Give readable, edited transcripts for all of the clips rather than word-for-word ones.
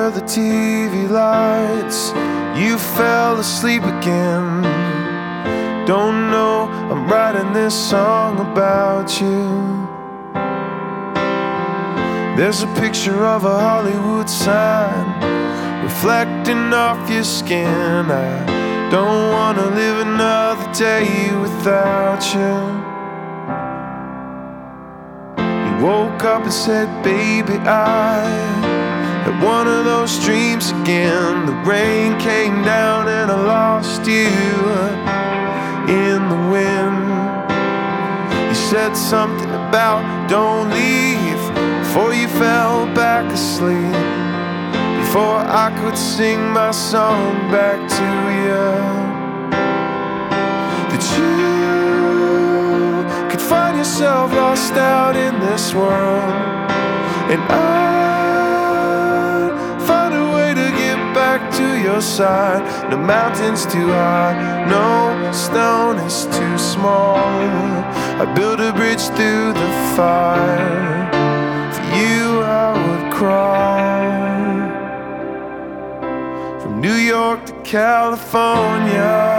under the TV lights, you fell asleep again. Don't know I'm writing this song about you. There's a picture of a Hollywood sign reflecting off your skin. I don't wanna live another day without you. You woke up and said, baby, I had one of those dreams again. The rain came down and I lost you in the wind. You said something about don't leave before you fell back asleep, before I could sing my song back to you. That you could find yourself lost out in this world, and I'd find a way to get back to your side. No mountain's too high, no stone is too small. I built a bridge through the fire. For you I would crawl from New York to California.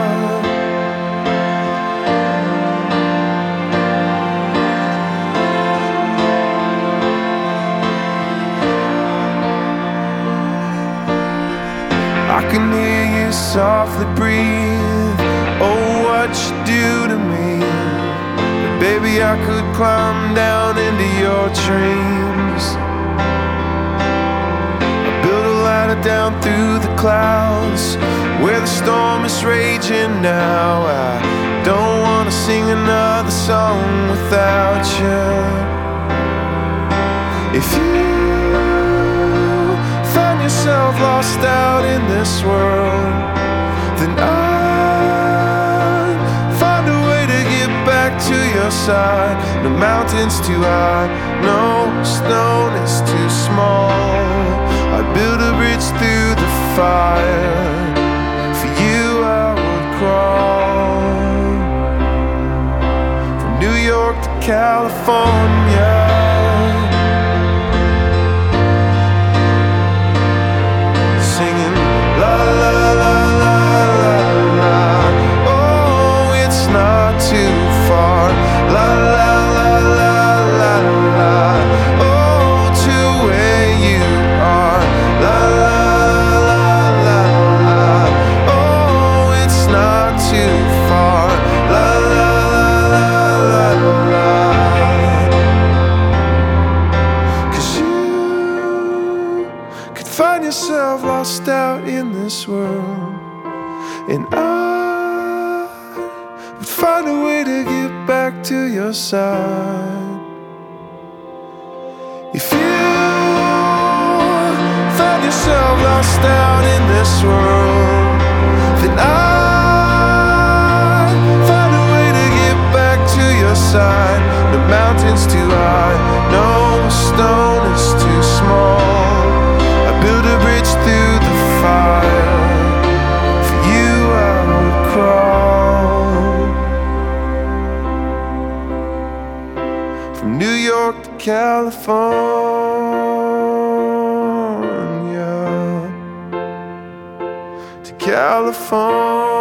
I can hear you softly breathe. Oh, what you do to me. But baby, I could climb down into your dreams. I built a ladder down through the clouds where the storm is raging now. I don't wanna sing another song without you. If you find yourself lost out in this world, then I'd find a way to get back to your side. No mountain's too high, no stone is too small. I built a bridge through the fire. For you I would crawl from New York to California. Find yourself lost out in this world, and I would find a way to get back to your side. If you find yourself lost out in this world, then I'd find a way to get back to your side. The mountain's too high, no stone is too small. Build a bridge through the fire. For you I would crawl from New York to California, to California.